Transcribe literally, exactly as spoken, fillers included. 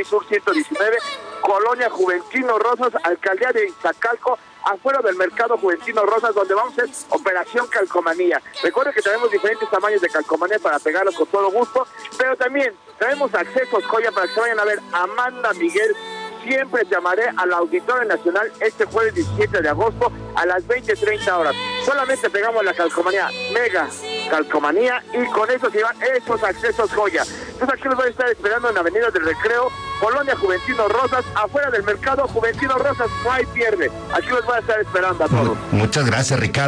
Sur ciento diecinueve, Colonia Juventino Rosas, Alcaldía de Iztacalco, afuera del Mercado Juventino Rosas, donde vamos a hacer Operación Calcomanía. Recuerden que tenemos diferentes tamaños de calcomanía para pegarlos con todo gusto, pero también tenemos accesos joya para que se vayan a ver Amanda Miguel, Siempre te amaré, al Auditorio Nacional este jueves diecisiete de agosto a las veinte treinta horas. Solamente pegamos la calcomanía, mega calcomanía, y con eso se van esos accesos joya. Entonces aquí los voy a estar esperando en Avenida del Recreo, Colonia Juventino Rosas, afuera del Mercado Juventino Rosas, no hay pierde. Aquí los voy a estar esperando a todos. Muchas gracias, Ricardo.